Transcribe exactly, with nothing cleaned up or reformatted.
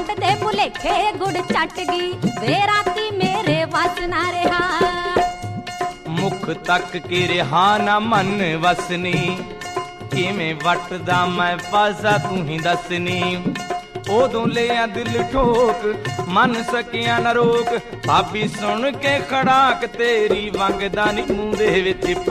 ਖੰਡ ਦੇ ਭੁਲੇਖੇ ਗੁੜ ਚੱਟ ਗਈ ਵੇ ਰਾਤੀ ਮੇਰੇ ਵਸ ਨਾ ਰਿਹਾ। ਮੁਖ ਤੱਕ ਕੇ ਰਿਹਾ ਨਾ ਮਨ ਵਸਨੀ ਕਿਵੇਂ ਵੱਟਦਾ ਮੈਂ ਪਾਸਾ ਤੂੰ ਹੀ ਦੱਸਨੀ। ਉਦੋਂ ਲਿਆ ਦਿਲ ਠੋਕ ਮਨ ਸਕਿਆ ਨਾ ਰੋਕ ਭਾਬੀ ਸੁਣ ਕੇ ਖੜਾਕ ਤੇਰੀ ਵੰਗਦਾ ਨੀ ਮੂੰਹ ਦੇ ਵਿੱਚ